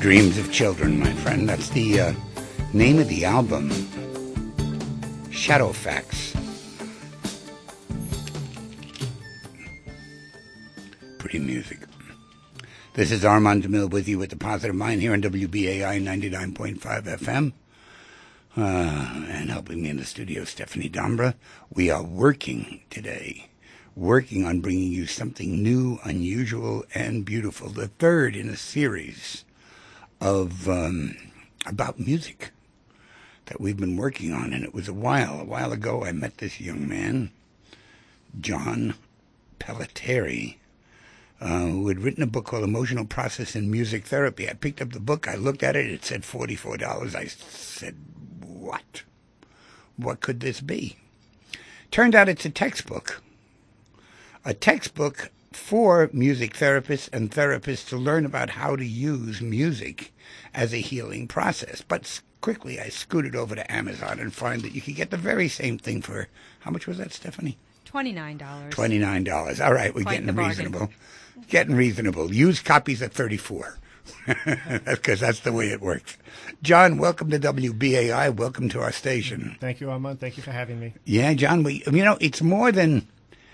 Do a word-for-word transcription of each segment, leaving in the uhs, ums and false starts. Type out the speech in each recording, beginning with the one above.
Dreams of Children, my friend. That's the uh, name of the album. Shadowfax. Pretty music. This is Armand DeMille with you with the Positive Mind here on W B A I ninety-nine point five F M. Uh, and helping me in the studio, Stephanie Dombra. We are working today, working on bringing you something new, unusual, and beautiful. The third in a series of um, about music that we've been working on. And it was a while, a while ago, I met this young man, John Pelletieri, uh, who had written a book called Emotional Process in Music Therapy. I picked up the book, I looked at it, it said forty-four dollars. I said, what? What could this be? Turned out it's a textbook. A textbook for music therapists and therapists to learn about how to use music as a healing process. But quickly I scooted over to Amazon and find that you could get the very same thing for, how much was that, Stephanie? twenty-nine dollars. twenty-nine dollars. All right, we're Quite getting the bargain. reasonable. Getting reasonable. Used copies at thirty-four dollars. Because that's the way it works. John, welcome to W B A I. Welcome to our station. Thank you, Armand. Thank you for having me. Yeah, John, we, you know, it's more than...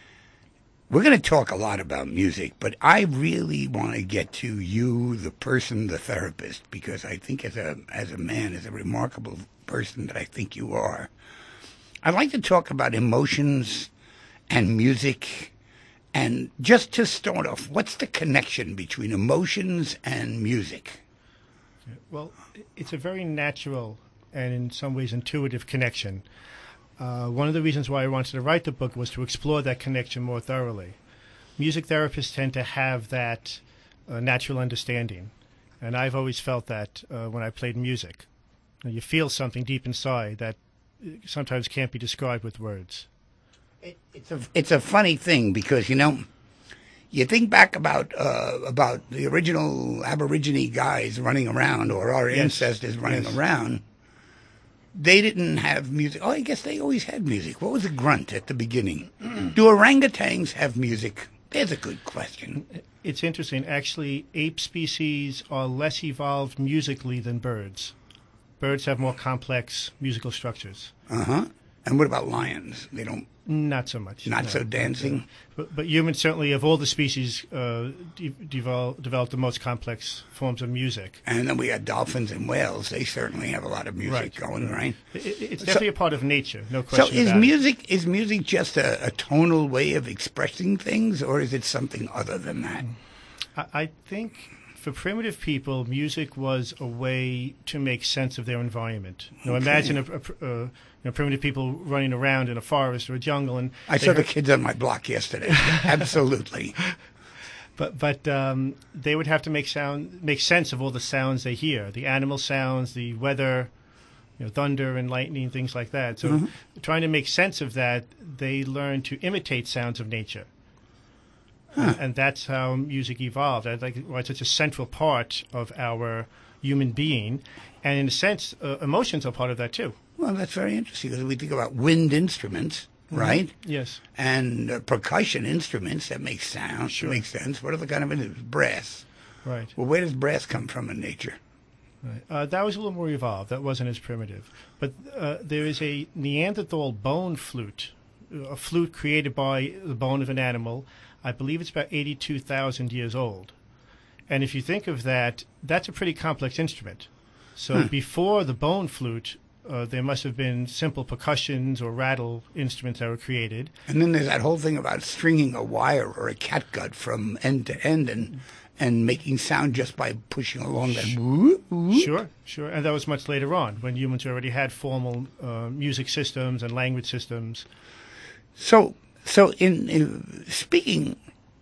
We're going to talk a lot about music, but I really want to get to you, the person, the therapist, because I think as a as a man, as a remarkable person that I think you are, I'd like to talk about emotions and music. And just to start off, what's the connection between emotions and music? Well, it's a very natural and in some ways intuitive connection. Uh, one of the reasons why I wanted to write the book was to explore that connection more thoroughly. Music therapists tend to have that uh, natural understanding, and I've always felt that uh, when I played music. You know, you feel something deep inside that sometimes can't be described with words. It, it's a it's a funny thing because, you know, you think back about uh, about the original Aborigine guys running around, or our Yes. ancestors running Yes. around. They didn't have music. Oh, I guess they always had music. What was a grunt at the beginning? Do orangutans have music? There's a good question. It's interesting. Actually, ape species are less evolved musically than birds. Birds have more complex musical structures. Uh-huh. And what about lions? They don't, Not so much. not no. so dancing? But, but humans certainly, of all the species, uh, de- develop, develop the most complex forms of music. And then we got dolphins and whales. They certainly have a lot of music Right. going, right? It, it- it's So- definitely a part of nature, no So question is about it. music is music just a, a tonal way of expressing things, or is it something other than that? I, I think for primitive people, music was a way to make sense of their environment. You know, Okay. imagine a, a, pr- uh, you know, primitive people running around in a forest or a jungle, and I they saw the heard- kids on my block yesterday. Absolutely. But but um, they would have to make sound make sense of all the sounds they hear, the animal sounds, the weather, you know, thunder and lightning, things like that. So Mm-hmm. trying to make sense of that, they learn to imitate sounds of nature. And, and that's how music evolved. I think why it's such a central part of our human being. And in a sense, uh, emotions are part of that too. Well, that's very interesting because we think about wind instruments, right? Yes. And uh, percussion instruments that make sound. Sure. Makes sense. What are the kind of instruments? Brass. Right. Well, where does brass come from in nature? Right. Uh, that was a little more evolved. That wasn't as primitive. But uh, there is a Neanderthal bone flute, a flute created by the bone of an animal. I believe it's about eighty-two thousand years old. And if you think of that, that's a pretty complex instrument. So Hmm. before the bone flute, uh, there must have been simple percussions or rattle instruments that were created. And then there's that whole thing about stringing a wire or a catgut from end to end and and making sound just by pushing along that. whoop, whoop. Sure, sure. And that was much later on when humans already had formal uh, music systems and language systems. So, so in, in speaking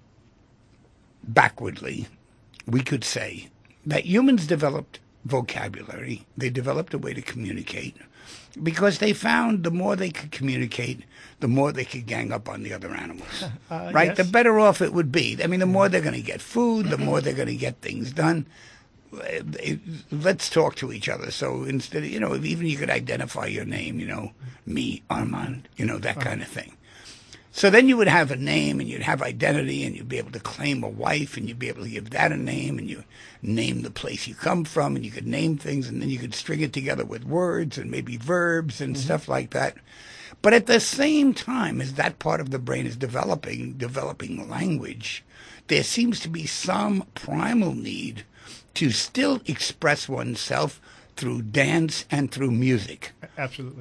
backwardly, we could say that humans developed vocabulary. They developed a way to communicate because they found the more they could communicate, the more they could gang up on the other animals. Uh, right? yes. The better off it would be. I mean, the more they're going to get food, the more they're going to get things done. Uh, it- Let's talk to each other. So instead of, you know, even you could identify your name, you know, me, Armand, you know, that kind of thing. So then you would have a name, and you'd have identity, and you'd be able to claim a wife, and you'd be able to give that a name, and you name the place you come from, and you could name things, and then you could string it together with words and maybe verbs and mm-hmm. stuff like that. But at the same time as that part of the brain is developing, developing language, there seems to be some primal need to still express oneself through dance and through music. Absolutely.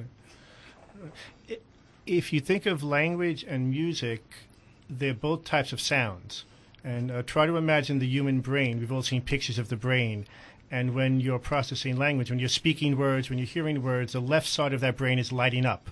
If you think of language and music, they're both types of sounds. And uh, try to imagine the human brain. We've all seen pictures of the brain. And when you're processing language, when you're speaking words, when you're hearing words, the left side of that brain is lighting up.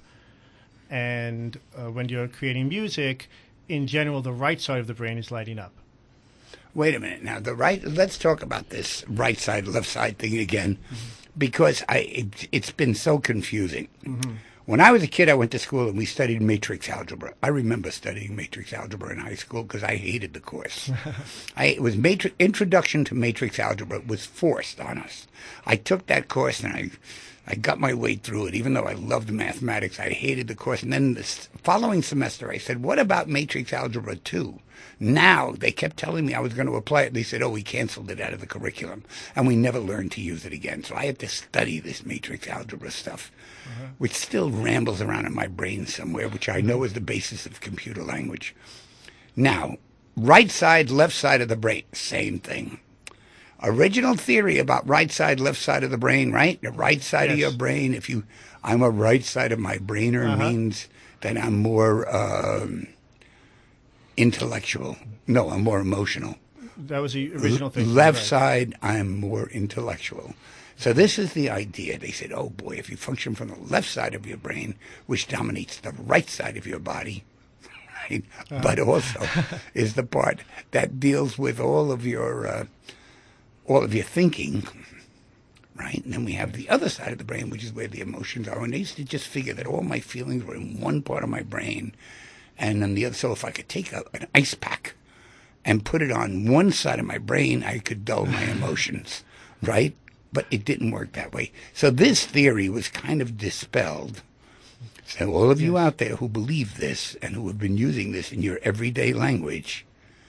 And uh, when you're creating music, in general, the right side of the brain is lighting up. Wait a minute. Now, the right. Let's talk about this right side, left side thing again, mm-hmm. because I it, it's been so confusing. Mm-hmm. When I was a kid, I went to school and we studied matrix algebra. I remember studying matrix algebra in high school because I hated the course. I, it was matrix, introduction to matrix algebra was forced on us. I took that course and I, I got my way through it. Even though I loved mathematics, I hated the course. And then the following semester, I said, "What about matrix algebra two?" Now, they kept telling me I was going to apply it. They said, "Oh, we canceled it out of the curriculum." And we never learned to use it again. So I had to study this matrix algebra stuff, uh-huh. which still rambles around in my brain somewhere, which I know is the basis of computer language. Now, right side, left side of the brain, same thing. Original theory about right side, left side of the brain, right? The right side yes. of your brain, if you, I'm a right side of my brainer, uh-huh. means that I'm more... Um, intellectual. No, I'm more emotional. That was the original thing. Left right. side, I'm more intellectual. So this is the idea. They said, oh boy, if you function from the left side of your brain, which dominates the right side of your body, right? Uh-huh. But also is the part that deals with all of your uh, all of your thinking, right? And then we have the other side of the brain, which is where the emotions are. And they used to just figure that all my feelings were in one part of my brain. And then the other, so if I could take a, an ice pack and put it on one side of my brain, I could dull my emotions, right? But it didn't work that way. So this theory was kind of dispelled. So all of you out there who believe this and who have been using this in your everyday language,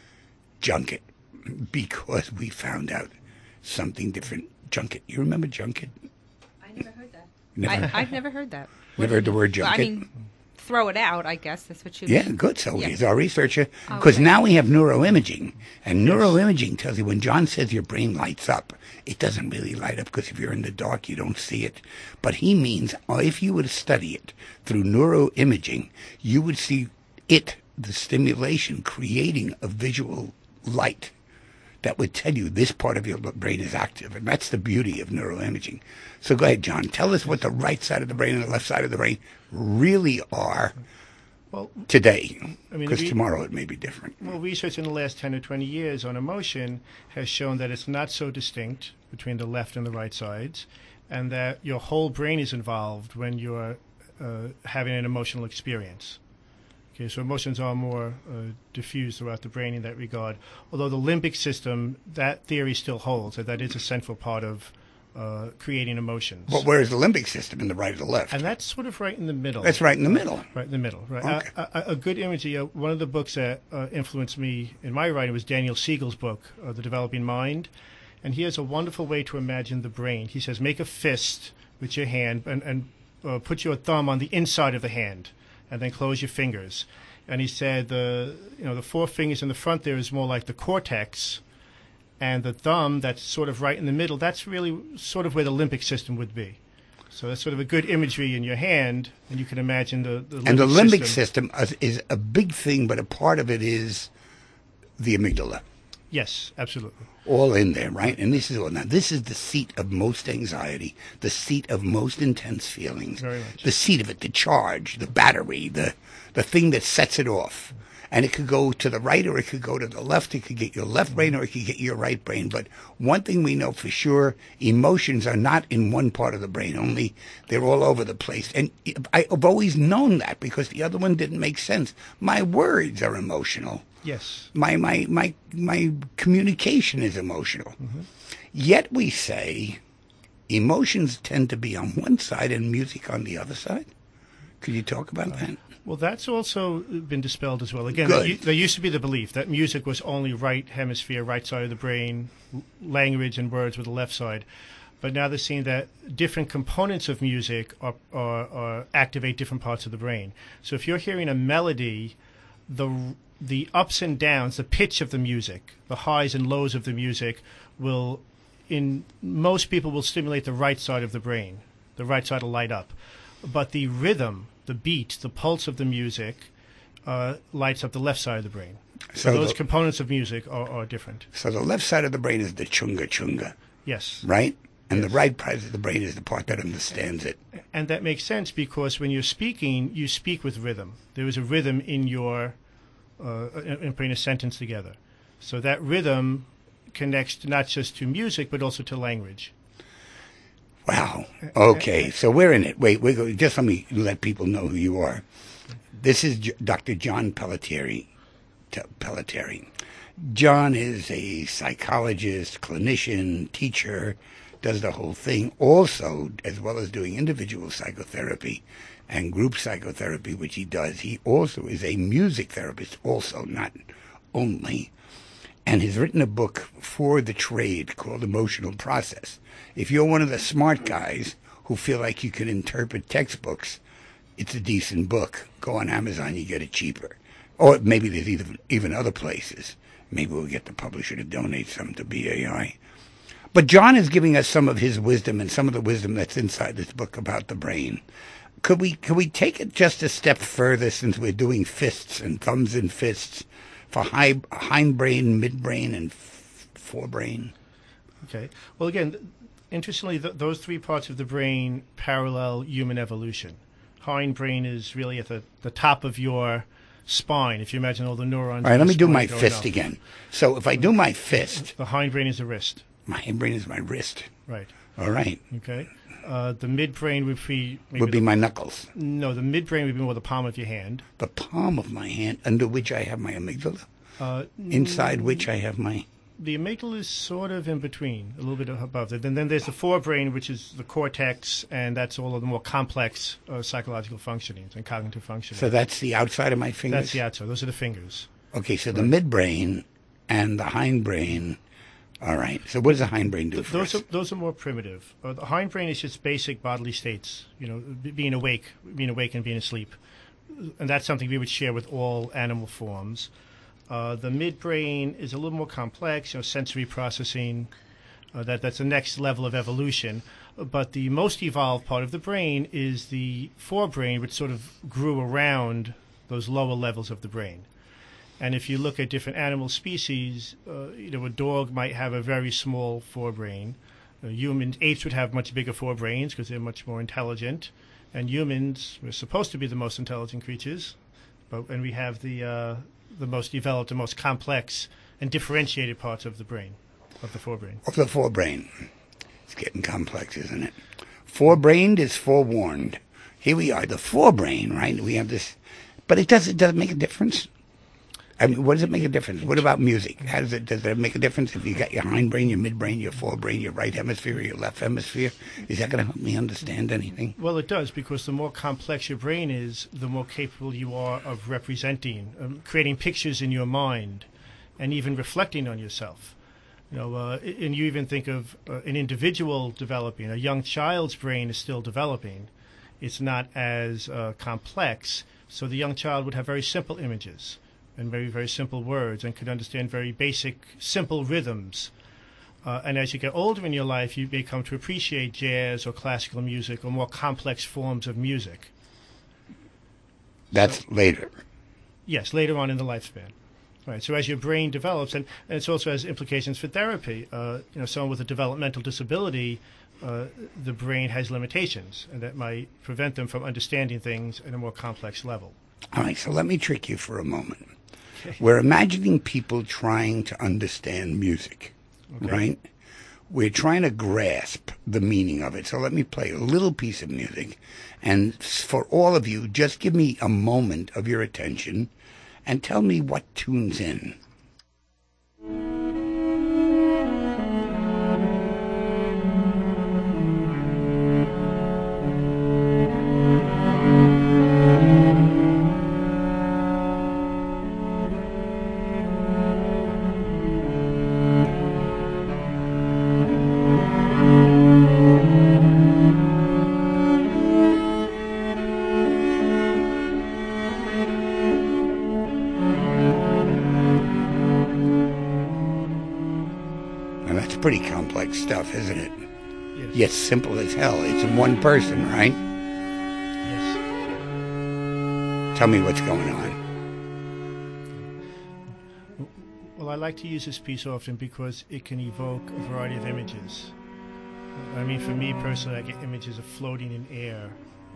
junk it, because we found out something different. Junk it. You remember junk it? I never heard that. Never? I, I've never heard that. Never heard the word junk well, it? I mean, throw it out, I guess. That's what you Yeah, mean. good. So yeah. he's our researcher. Because okay. now we have neuroimaging. And neuroimaging tells you when John says your brain lights up, it doesn't really light up because if you're in the dark, you don't see it. But he means if you were to study it through neuroimaging, you would see it, the stimulation, creating a visual light that would tell you this part of your brain is active. And that's the beauty of neuroimaging. So go ahead, John. Tell us what the right side of the brain and the left side of the brain really are well, today. Because I mean, tomorrow it may be different. Well, research in the last ten or twenty years on emotion has shown that it's not so distinct between the left and the right sides, and that your whole brain is involved when you're uh, having an emotional experience. Okay, so emotions are more uh, diffused throughout the brain in that regard. Although the limbic system, that theory still holds, that that is a central part of uh, creating emotions. But where is the limbic system, in the right or the left? And that's sort of right in the middle. That's right in the middle. Right in the middle, right. Okay. Uh, a, a good image, uh, one of the books that uh, influenced me in my writing was Daniel Siegel's book, uh, The Developing Mind. And he has a wonderful way to imagine the brain. He says, make a fist with your hand and, and uh, put your thumb on the inside of the hand, and then close your fingers. And he said the you know the four fingers in the front there is more like the cortex, and the thumb that's sort of right in the middle, that's really sort of where the limbic system would be. So that's sort of a good imagery in your hand, and you can imagine the, the limbic and the limbic system. system is a big thing, but a part of it is the amygdala. Yes, absolutely. All in there, right? And this is all now. This is the seat of most anxiety, the seat of most intense feelings, Very much. the seat of it, the charge, the battery, the the thing that sets it off. And it could go to the right or it could go to the left. It could get your left brain or it could get your right brain. But one thing we know for sure, emotions are not in one part of the brain only. They're all over the place. And I've always known that because the other one didn't make sense. My words are emotional. Yes. My my my my communication is emotional. Mm-hmm. Yet we say emotions tend to be on one side and music on the other side. Could you talk about that? Well, that's also been dispelled as well. Again, Good. there, u- there used to be the belief that music was only right hemisphere, right side of the brain, l- language and words were the left side. But now they're seeing that different components of music are, are, are activate different parts of the brain. So if you're hearing a melody, the the ups and downs, the pitch of the music, the highs and lows of the music will, in most people, will stimulate the right side of the brain. The right side will light up. But the rhythm, the beat, the pulse of the music uh, lights up the left side of the brain. So, So those the- components of music are, are different. So the left side of the brain is the chunga chunga, Yes. right? And Yes. the right part of the brain is the part that understands it. And that makes sense because when you're speaking, you speak with rhythm. There is a rhythm in your uh, in, in putting a sentence together. So that rhythm connects not just to music but also to language. Wow. Okay, so we're in it. Wait, wait, wait, just let me let people know who you are. This is J- Doctor John Pelletieri. T- Pelletieri. John is a psychologist, clinician, teacher, does the whole thing. Also, as well as doing individual psychotherapy and group psychotherapy, which he does, he also is a music therapist, also, not only, and has written a book for the trade called Emotional Process. If you're one of the smart guys who feel like you can interpret textbooks, it's a decent book. Go on Amazon, you get it cheaper. Or maybe there's even, even other places. Maybe we'll get the publisher to donate some to B A I. But John is giving us some of his wisdom and some of the wisdom that's inside this book about the brain. Could we could we take it just a step further, since we're doing fists and thumbs and fists, for high, hindbrain, midbrain, and f- forebrain? Okay. Well, again, th- interestingly, th- those three parts of the brain parallel human evolution. Hindbrain is really at the, the top of your spine, if you imagine all the neurons. All right, in let the me do spine my going fist up. again. So if I do my fist, The hindbrain is the wrist. my hindbrain is my wrist. Right. All right. Okay. Uh, the midbrain would be maybe Would be the, my knuckles. no. The midbrain would be more the palm of your hand. The palm of my hand, under which I have my amygdala, Uh, inside which I have my... the amygdala is sort of in between, a little bit above it. And then there's the forebrain, which is the cortex, and that's all of the more complex uh, psychological functionings and cognitive functioning. So that's the outside of my fingers? That's the outside. Those are the fingers. Okay, so the midbrain and the hindbrain. All right. So what does the hindbrain do for Those us? are those are more primitive. Uh, the hindbrain is just basic bodily states. You know, b- being awake, being awake, and being asleep, and that's something we would share with all animal forms. Uh, the midbrain is a little more complex. You know, sensory processing. Uh, that that's the next level of evolution. But the most evolved part of the brain is the forebrain, which sort of grew around those lower levels of the brain. And if you look at different animal species, uh, you know, a dog might have a very small forebrain. Uh, human apes would have much bigger forebrains because they're much more intelligent. And humans, we're supposed to be the most intelligent creatures, but and we have the uh, the most developed, the most complex and differentiated parts of the brain, of the forebrain. Of the forebrain. It's getting complex, isn't it? Forebrained is forewarned. Here we are, the forebrain, right? We have this, but it does it does it make a difference? I mean, what does it make a difference? What about music? How does it does it make a difference if you got your hindbrain, your midbrain, your forebrain, your right hemisphere, or your left hemisphere? Is that going to help me understand anything? Well, it does, because the more complex your brain is, the more capable you are of representing, um, creating pictures in your mind, and even reflecting on yourself. You know, uh, and you even think of uh, an individual developing. A young child's brain is still developing. It's not as uh, complex, so the young child would have very simple images and very, very simple words, and could understand very basic, simple rhythms. Uh, and as you get older in your life, you may come to appreciate jazz or classical music or more complex forms of music. That's later. Yes, later on in the lifespan. Right. So as your brain develops, and, and it also has implications for therapy. Uh, you know, someone with a developmental disability, uh, the brain has limitations, and that might prevent them from understanding things at a more complex level. All right, so let me trick you for a moment. We're imagining people trying to understand music, Okay. right? We're trying to grasp the meaning of it. So let me play a little piece of music. And for all of you, just give me a moment of your attention and tell me what tunes in. pretty complex stuff, isn't it? Yes. Yet simple as hell. It's one person, right? Yes. Tell me what's going on. Well, I like to use this piece often because it can evoke a variety of images. I mean, for me personally, I get images of floating in air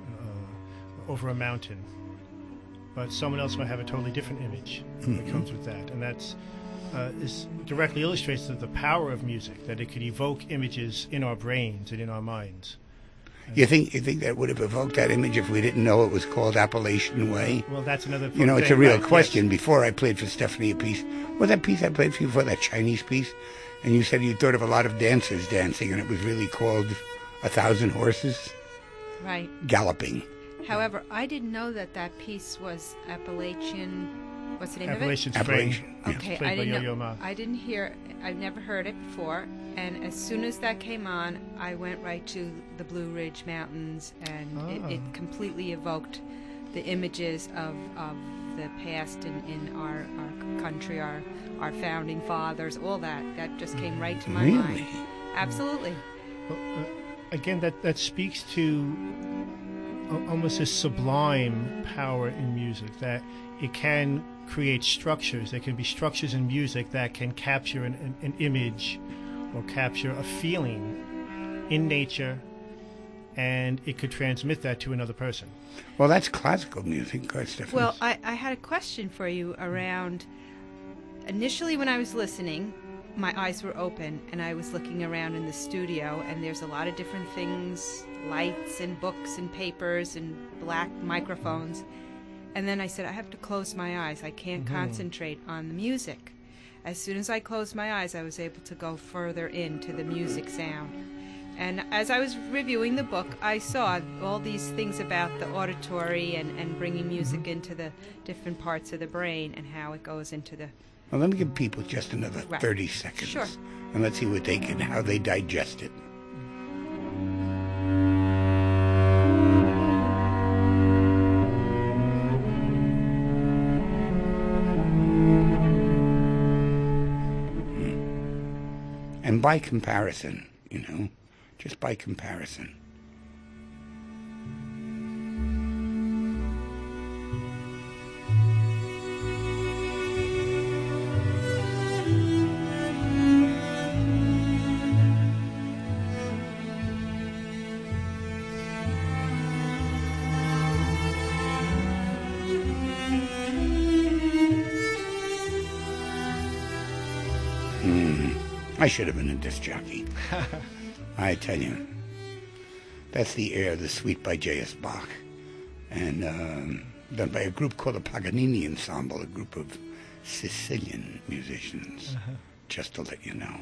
uh, over a mountain. But someone else might have a totally different image mm-hmm. that comes with that. And that's uh, this directly illustrates the, the power of music, that it could evoke images in our brains and in our minds. You think you think that would have evoked that image if we didn't know it was called Appalachian Way? Well, that's another You know, thing, it's a real right, question. Yes. Before I played for Stephanie a piece, was that piece I played for you before, that Chinese piece? And you said you thought of a lot of dancers dancing, and it was really called A Thousand Horses Right. Galloping. However, I didn't know that that piece was Appalachian. What's the name Appalachian of it? Spring. Appalachian. Yeah. Okay, Played I by didn't Yo-Yo know. Ma. I didn't hear. I've never heard it before. And as soon as that came on, I went right to the Blue Ridge Mountains, and Ah. it, it completely evoked the images of, of the past in, in our, our country, our our founding fathers, all that. That just came right to my Really? mind. Absolutely. Well, uh, again, that, that speaks to a- almost a sublime power in music, that it can create structures. There can be structures in music that can capture an, an, an image or capture a feeling in nature, and it could transmit that to another person. Well, that's classical music, of course, Stephanie. Well, I, I had a question for you around. Initially, when I was listening, my eyes were open and I was looking around in the studio, and there's a lot of different things, lights and books and papers and black microphones. And then I said, I have to close my eyes. I can't Mm-hmm. concentrate on the music. As soon as I closed my eyes, I was able to go further into the music sound. And as I was reviewing the book, I saw all these things about the auditory and, and bringing music into the different parts of the brain and how it goes into the... Well, let me give people just another Right. thirty seconds. Sure. And let's see what they can, how they digest it. And by comparison, you know, just by comparison. I should have been a disc jockey. I tell you. That's the air, The Suite by J S. Bach. And um, done by a group called the Paganini Ensemble, a group of Sicilian musicians, uh-huh. just to let you know.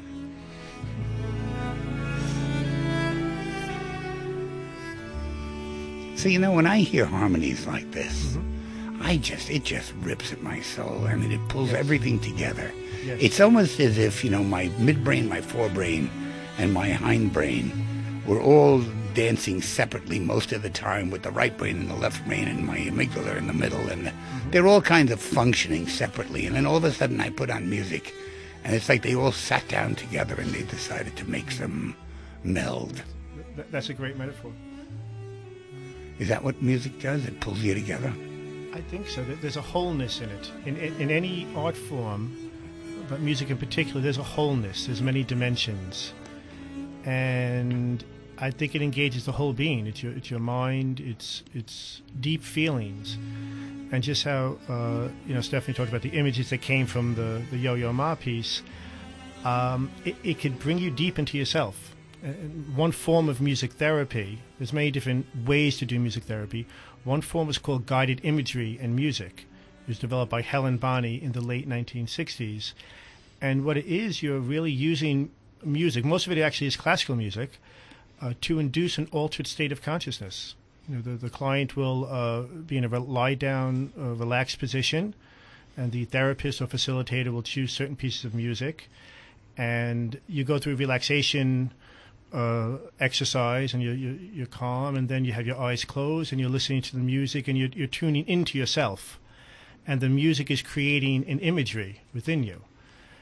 So, you know, when I hear harmonies like this, mm-hmm. I just, it just rips at my soul. I mean, it pulls yes. everything together. Yes. It's almost as if, you know, my midbrain, my forebrain, and my hindbrain were all dancing separately most of the time, with the right brain and the left brain and my amygdala in the middle, and the, mm-hmm. they're all kinds of functioning separately. And then all of a sudden I put on music, and it's like they all sat down together and they decided to make some meld. Th- that's a great metaphor. Is that what music does? It pulls you together? I think so. There's a wholeness in it. In, in, in any art form, but music in particular, there's a wholeness. There's many dimensions. And I think it engages the whole being. It's your, it's your mind, it's it's deep feelings. And just how, uh, you know, Stephanie talked about the images that came from the, the Yo-Yo Ma piece, um, it, it could bring you deep into yourself. And one form of music therapy, there's many different ways to do music therapy. One form is called guided imagery and music. It was developed by Helen Bonney in the late nineteen sixties. And what it is, you're really using music, most of it actually is classical music, uh, to induce an altered state of consciousness. You know, the, the client will uh, be in a re- lie-down, uh, relaxed position, and the therapist or facilitator will choose certain pieces of music, and you go through relaxation uh, exercise, and you're, you're, you're calm, and then you have your eyes closed, and you're listening to the music, and you're, you're tuning into yourself, and the music is creating an imagery within you.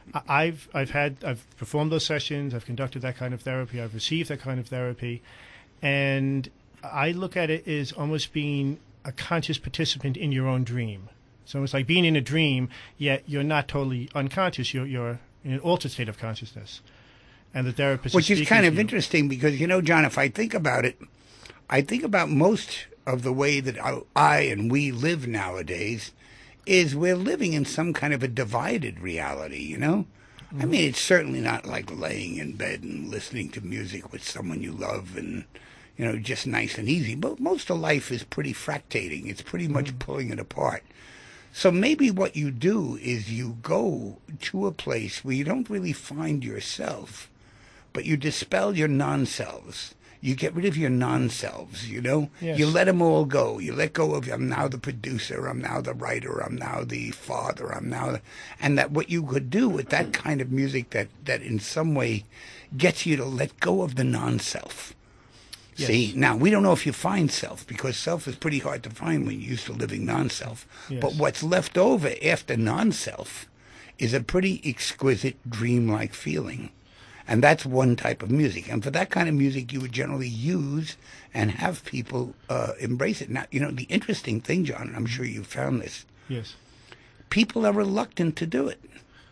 I- I've I've had I've performed those sessions. I've conducted that kind of therapy. I've received that kind of therapy, and I look at it as almost being a conscious participant in your own dream. So it's like being in a dream, yet you're not totally unconscious. You're you're in an altered state of consciousness, and the therapist Which is is kind speaking of to you. interesting because, you know, John, if I think about it, I think about most of the way that I, I and we live nowadays is we're living in some kind of a divided reality, you know? I mean, it's certainly not like laying in bed and listening to music with someone you love and, you know, just nice and easy. But most of life is pretty fractating. It's pretty much pulling it apart. So maybe what you do is you go to a place where you don't really find yourself, but you dispel your non-selves. You get rid of your non-selves, you know? Yes. You let them all go. You let go of, I'm now the producer, I'm now the writer, I'm now the father, I'm now... The, and that what you could do with that kind of music that, that in some way gets you to let go of the non-self. Yes. See, now, we don't know if you find self, because self is pretty hard to find when you're used to living non-self. Yes. But what's left over after non-self is a pretty exquisite, dreamlike feeling. And that's one type of music. And for that kind of music, you would generally use and have people uh, embrace it. Now, you know, the interesting thing, John, and I'm sure you found this, Yes, people are reluctant to do it.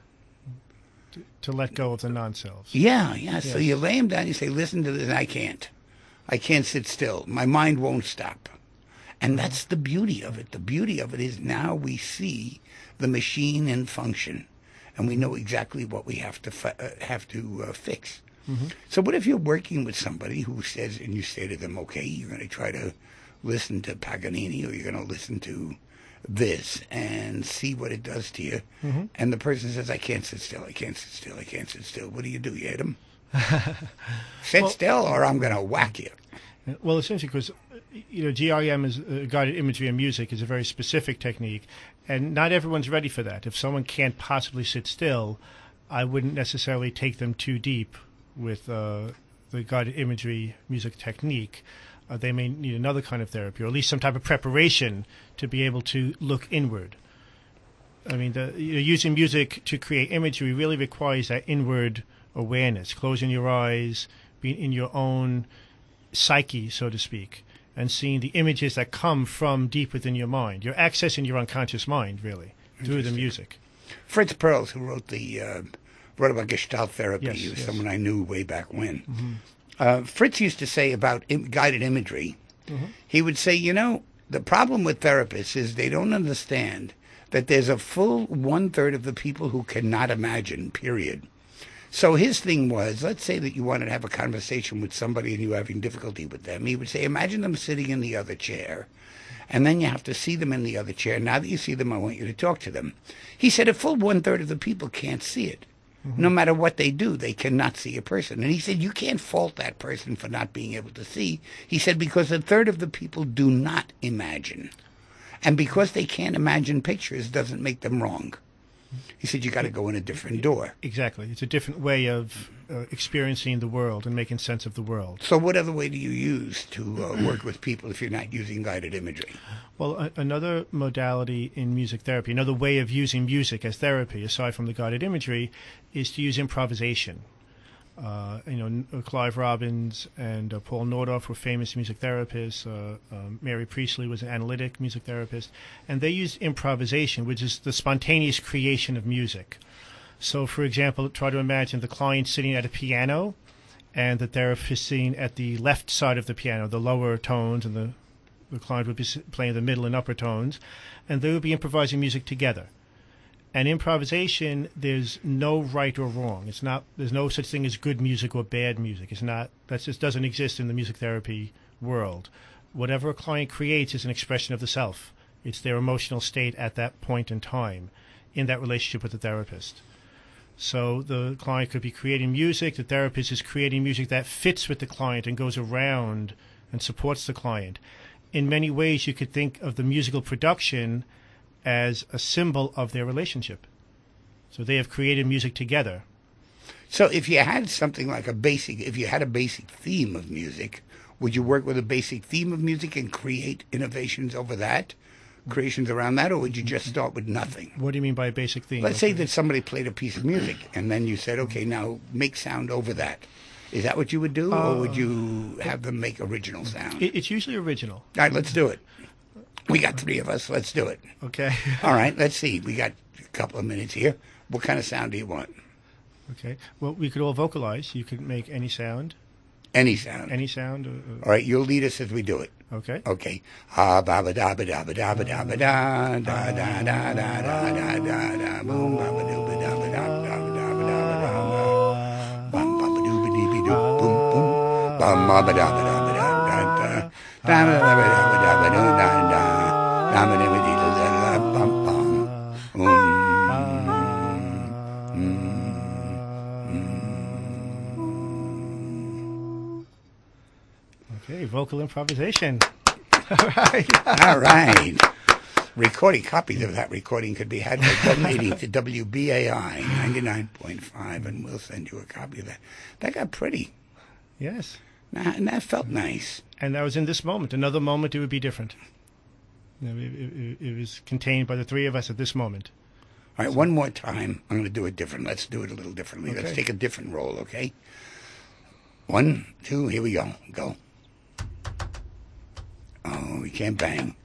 to, to let go of the non-selves. Yeah, yeah. So Yes. you lay them down, you say, listen to this, and I can't. I can't sit still. My mind won't stop. And that's the beauty of it. The beauty of it is now we see the machine in function, and we know exactly what we have to fi- uh, have to uh, fix. Mm-hmm. So what if you're working with somebody who says, and you say to them, okay, you're going to try to listen to Paganini, or you're going to listen to this and see what it does to you. Mm-hmm. And the person says, I can't sit still, I can't sit still, I can't sit still. What do you do? You hit them? Sit Well- still, or I'm going to whack you. Well, it's interesting because, you know, G R E M is uh, guided imagery and music is a very specific technique, and not everyone's ready for that. If someone can't possibly sit still, I wouldn't necessarily take them too deep with uh, the guided imagery music technique. Uh, they may need another kind of therapy, or at least some type of preparation to be able to look inward. I mean, the, you know, using music to create imagery really requires that inward awareness, closing your eyes, being in your own psyche, so to speak, and seeing the images that come from deep within your mind. You're accessing your unconscious mind, really, through the music. Fritz Perls, who wrote the uh, wrote about Gestalt therapy, Yes, he was yes. someone I knew way back when. Mm-hmm. Uh, Fritz used to say about Im- guided imagery, Mm-hmm. he would say, you know, the problem with therapists is they don't understand that there's a full one-third of the people who cannot imagine, period. So his thing was, let's say that you wanted to have a conversation with somebody and you were having difficulty with them. He would say, imagine them sitting in the other chair, and then you have to see them in the other chair. Now that you see them, I want you to talk to them. He said a full one-third of the people can't see it. Mm-hmm. No matter what they do, they cannot see a person. And he said, you can't fault that person for not being able to see. He said, because a third of the people do not imagine. And because they can't imagine pictures doesn't make them wrong. He said, you got to go in a different door. Exactly. It's a different way of uh, experiencing the world and making sense of the world. So what other way do you use to uh, work with people if you're not using guided imagery? Well, a- another modality in music therapy, another way of using music as therapy, aside from the guided imagery, is to use improvisation. Uh, you know, N- uh, Clive Robbins and uh, Paul Nordhoff were famous music therapists. Uh, um, Mary Priestley was an analytic music therapist. And they used improvisation, which is the spontaneous creation of music. So, for example, try to imagine the client sitting at a piano and the therapist sitting at the left side of the piano, the lower tones, and the, the client would be s- playing the middle and upper tones, and they would be improvising music together. And improvisation, there's no right or wrong. It's not. There's no such thing as good music or bad music. It's not. That just doesn't exist in the music therapy world. Whatever a client creates is an expression of the self. It's their emotional state at that point in time, in that relationship with the therapist. So the client could be creating music. The therapist is creating music that fits with the client and goes around and supports the client. In many ways, you could think of the musical production as a symbol of their relationship. So they have created music together. So if you had something like a basic, if you had a basic theme of music, would you work with a basic theme of music and create innovations over that? creations around that, or would you just start with nothing? What do you mean by a basic theme? Let's say that somebody played a piece of music, and then you said, okay, now make sound over that. Is that what you would do, Uh, or would you have them make original sound? It, it's usually original. All right, let's do it. We got three of us. Let's do it. Okay. All right, let's see. We got a couple of minutes here. What kind of sound do you want? Okay. Well, we could all vocalize. You could make any sound. Any sound. Any sound. Uh, All right, you'll lead us as we do it. okay. Okay. Ah, ba ba da ba da ba da ba da ba da da da da da da da da da boom ba ba doo ba da ba da ba da ba da ba da ba da ba bum ba ba doo ba dee be doo boom boom bum ba ba da ba da ba da da da da ba da ba da ba da ba doo da da da ba da ba dee da da da bum bum um. Okay, vocal improvisation. All right. All right. Recording copies of that recording could be had by donating to W B A I ninety-nine point five, and we'll send you a copy of that. That got pretty. Yes. Nah, and that felt nice. And that was in this moment. Another moment, it would be different. You know, it, it, it was contained by the three of us at this moment. All right, one more time. I'm going to do it different. Let's do it a little differently. Okay. Let's take a different roll, okay? One, two, here we go. Go. Oh, we can't bang.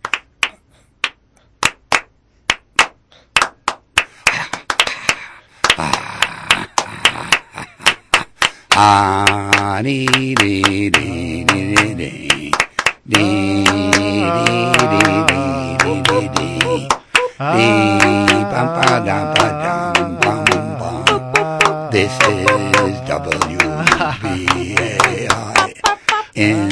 Ah, dee dee dee dee dee dee dee dee dee dee dee dee bum ba dum ba dum bum bum. This is W B A I in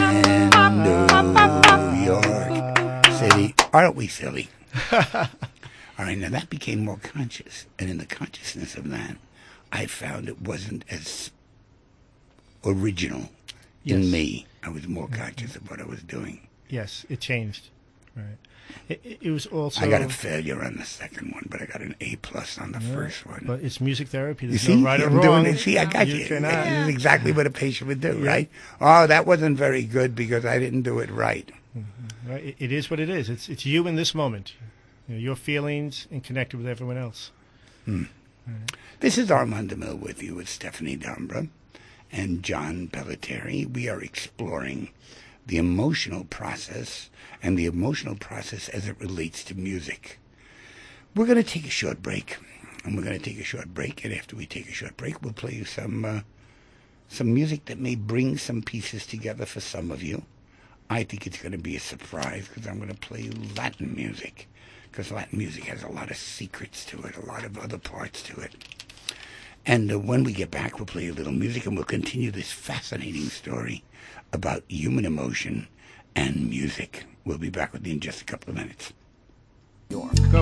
New York City. Aren't we silly? All right, now that became more conscious, and in the consciousness of that, I found it wasn't as original in Yes. me. I was more conscious of what I was doing. Yes, it changed. Right. It, it, it was also. I got a failure on the second one, but I got an A plus on the Yeah, first one. But it's music therapy. You There's see, no right or I'm wrong. doing it. See, I got you. You cannot. This is exactly what a patient would do, Yeah. right? Oh, that wasn't very good because I didn't do it right. Right? It, it is what it is. It's it's you in this moment. You know, your feelings and connected with everyone else. Hmm. This is Armand DeMille with you with Stephanie Dombra and John Pelletieri. We are exploring the emotional process and the emotional process as it relates to music. We're going to take a short break, and we're going to take a short break, and after we take a short break, we'll play you some uh, some music that may bring some pieces together for some of you. I think it's going to be a surprise because I'm going to play Latin music, because Latin music has a lot of secrets to it, a lot of other parts to it. And uh, when we get back, we'll play a little music, and we'll continue this fascinating story about human emotion and music. We'll be back with you in just a couple of minutes. Go.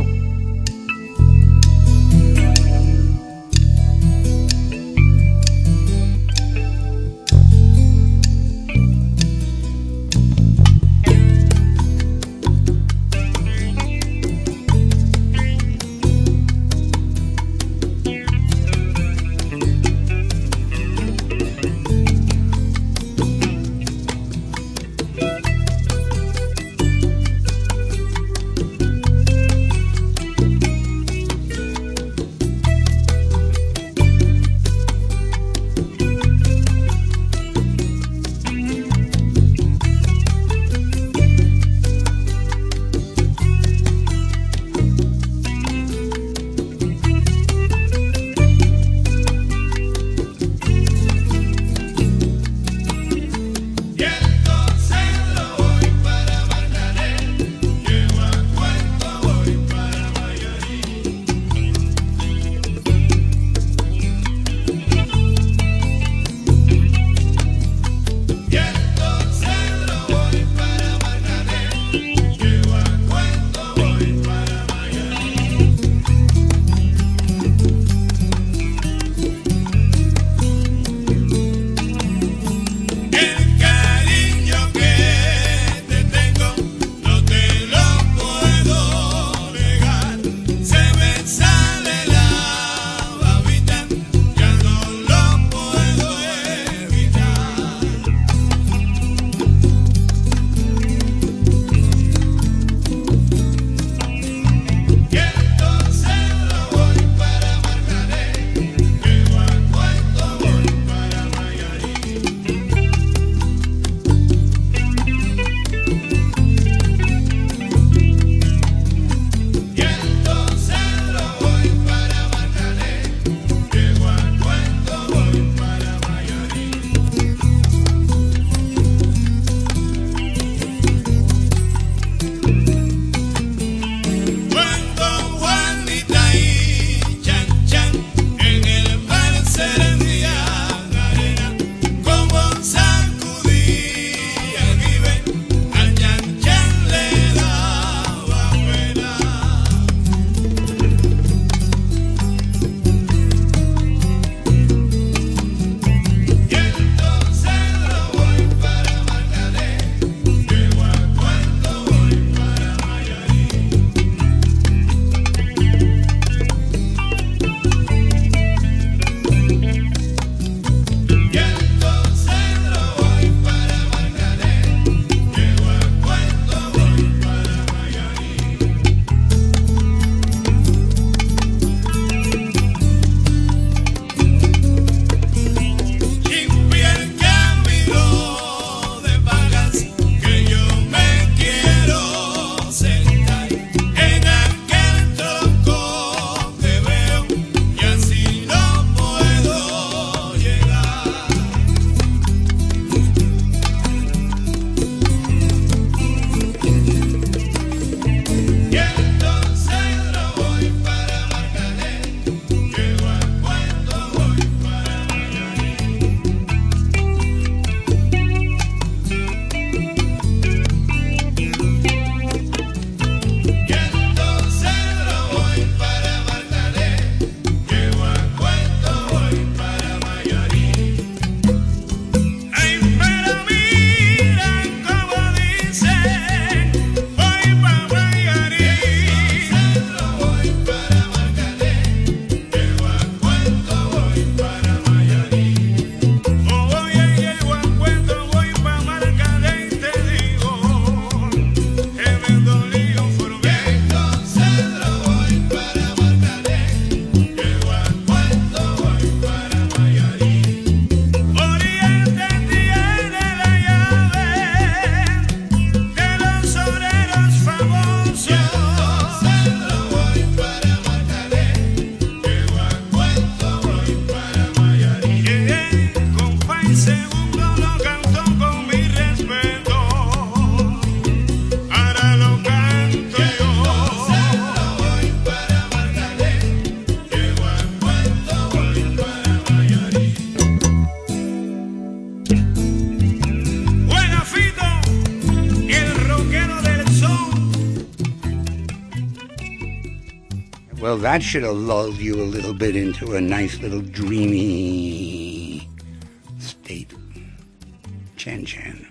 Well, that should have lulled you a little bit into a nice little dreamy state. Chan Chan.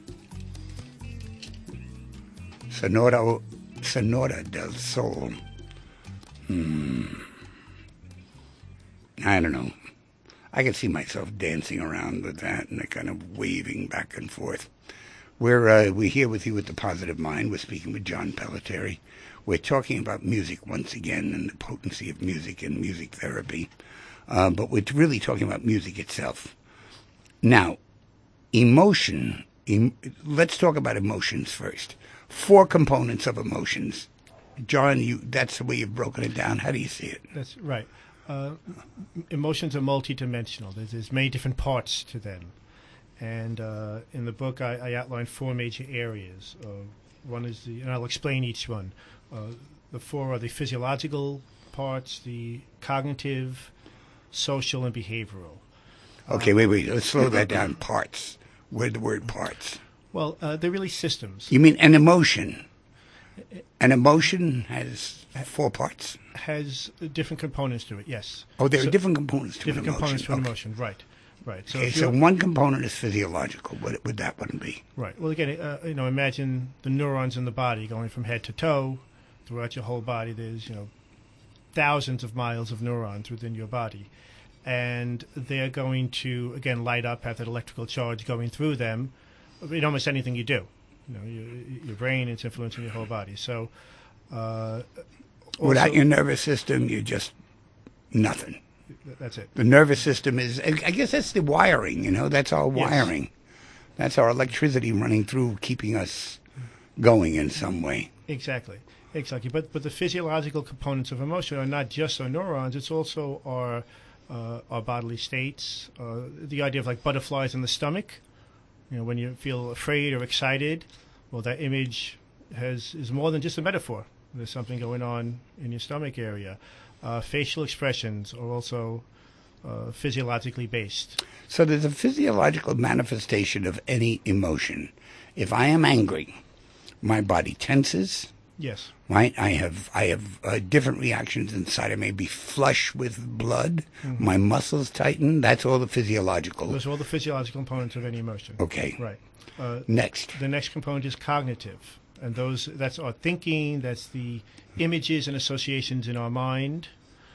Sonora, Sonora del Sol. Hmm. I don't know. I can see myself dancing around with that and kind of waving back and forth. We're uh, we're here with you at the Positive Mind. We're speaking with John Pelletieri. We're talking about music once again and the potency of music and music therapy. Uh, but we're really talking about music itself. Now, emotion. Em- let's talk about emotions first. Four components of emotions. John, you that's the way you've broken it down. How do you see it? That's right. Uh, emotions are multidimensional. There's, there's many different parts to them. And uh, in the book, I, I outlined four major areas. Uh, one is the, and I'll explain each one. Uh, the four are the physiological parts, the cognitive, social, and behavioral. Okay, wait, wait. Let's slow that down. Parts. Where's the word parts? Well, uh, they're really systems. You mean an emotion? An emotion has four parts? Has different components to it, yes. Oh, there so are different components to different an emotion. components to an okay. emotion, right. Right. So, Okay, if so you're- one component is physiological. What would that one be? Right. Well, again, uh, you know, imagine the neurons in the body going from head to toe throughout your whole body. There's, you know, thousands of miles of neurons within your body. And they're going to, again, light up, have that electrical charge going through them in almost anything you do. You know, your, your brain, it's influencing your whole body. So, uh, Without also- your nervous system, you're just nothing. That's it. The nervous system is, I guess that's the wiring, you know, that's our Yes. wiring. That's our electricity running through, keeping us going in some way. Exactly, exactly. But but the physiological components of emotion are not just our neurons; it's also our uh, our bodily states. Uh, the idea of like butterflies in the stomach. You know, when you feel afraid or excited, well, that image has is more than just a metaphor. There's something going on in your stomach area. Uh, facial expressions are also uh, physiologically based. So there's a physiological manifestation of any emotion. If I am angry, my body tenses, Yes. right? I have I have uh, different reactions inside. I may be flush with blood. Mm-hmm. My muscles tighten. That's all the physiological. Those are all the physiological components of any emotion. Okay. Right. Uh, Next. The next component is cognitive, and those that's our thinking. That's the images and associations in our mind.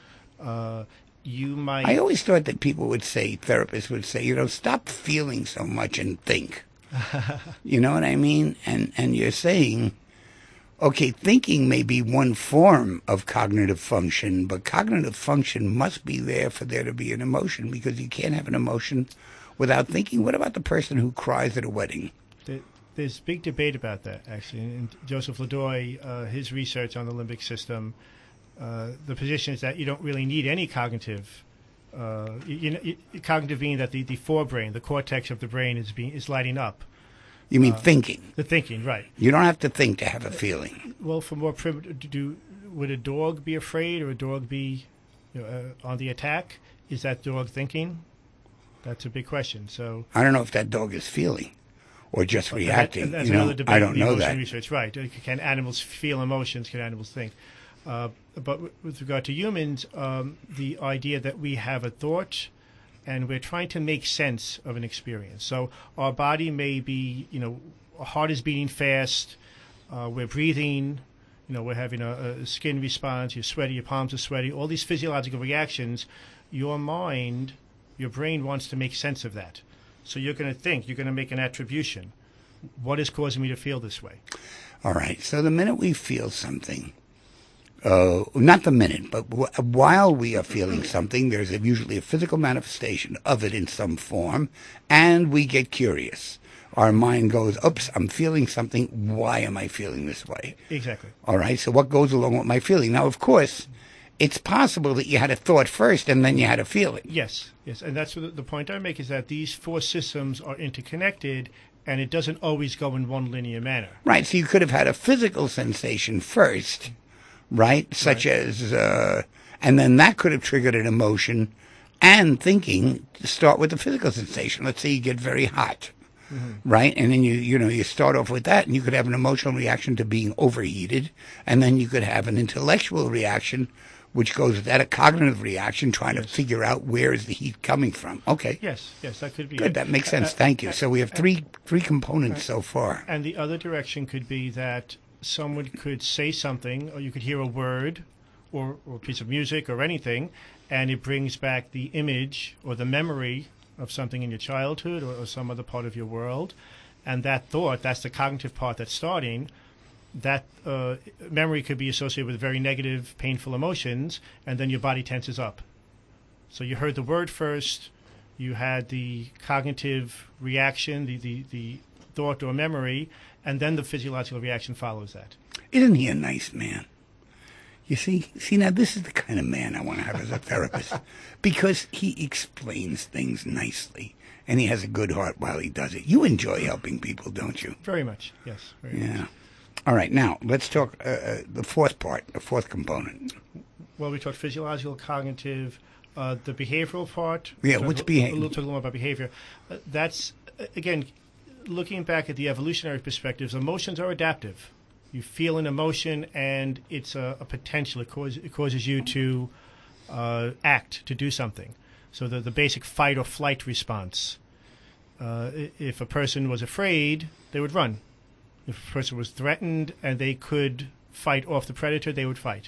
Uh, you might. I always thought that people would say, therapists would say, you know, stop feeling so much and think. You know what I mean? And and you're saying, okay, thinking may be one form of cognitive function, but cognitive function must be there for there to be an emotion, because you can't have an emotion without thinking. What about the person who cries at a wedding? There- There's big debate about that, actually. And Joseph Ledoy, uh, his research on the limbic system, uh, the position is that you don't really need any cognitive. Uh, you, you know, you, cognitive being that the, the forebrain, the cortex of the brain, is being is lighting up. You mean thinking? The thinking, right? You don't have to think to have a feeling. Well, for more primitive, do would a dog be afraid, or a dog be, you know, uh, on the attack? Is that dog thinking? That's a big question. So I don't know if that dog is feeling or just reacting. That, that's you know, another debate I in don't the know emotion that. research, right? Uh, Can animals feel emotions? Can animals think? Uh, but w- with regard to humans, um, the idea that we have a thought and we're trying to make sense of an experience. So our body may be, you know, our heart is beating fast, uh, we're breathing, you know, we're having a, a skin response, you're sweaty, your palms are sweaty, all these physiological reactions. Your mind, your brain wants to make sense of that. So you're going to think, you're going to make an attribution. What is causing me to feel this way? All right. So the minute we feel something, uh, not the minute, but w- while we are feeling something, there's a, usually a physical manifestation of it in some form, and we get curious. Our mind goes, oops, I'm feeling something. Why am I feeling this way? Exactly. All right. So what goes along with my feeling? Now, of course, it's possible that you had a thought first and then you had a feeling. Yes, yes. And that's what the, the point I make is that these four systems are interconnected, and it doesn't always go in one linear manner. Right. So you could have had a physical sensation first, right? Such Right. as, uh, and then that could have triggered an emotion and thinking to start with the physical sensation. Let's say you get very hot, mm-hmm. right? And then you, you know, you start off with that, and you could have an emotional reaction to being overheated, and then you could have an intellectual reaction which goes, is that a cognitive reaction trying Yes. to figure out where is the heat coming from? Okay. Yes, yes, that could be Good, it. that makes sense. Uh, Thank you. uh, So we have three three components so far. And the other direction could be that someone could say something, or you could hear a word, or, or a piece of music, or anything, and it brings back the image or the memory of something in your childhood or, or some other part of your world. And that thought, that's the cognitive part that's starting. That uh, memory could be associated with very negative, painful emotions, and then your body tenses up. So you heard the word first, you had the cognitive reaction, the, the, the thought or memory, and then the physiological reaction follows that. Isn't he a nice man? You see, see now this is the kind of man I want to have as a therapist because he explains things nicely and he has a good heart while he does it. You enjoy helping people, don't you? Very much, yes. Very Yeah. much. All right, now let's talk uh, uh, the fourth part, the fourth component. Well, we talked physiological, cognitive, uh, the behavioral part. Yeah, Talk what's a, behavior? A little, talk a little more about behavior. Uh, that's, uh, again, looking back at the evolutionary perspectives, emotions are adaptive. You feel an emotion, and it's a, a potential. It, cause, it causes you to uh, act, to do something. So the, the basic fight or flight response. Uh, if a person was afraid, they would run. If a person was threatened and they could fight off the predator, they would fight.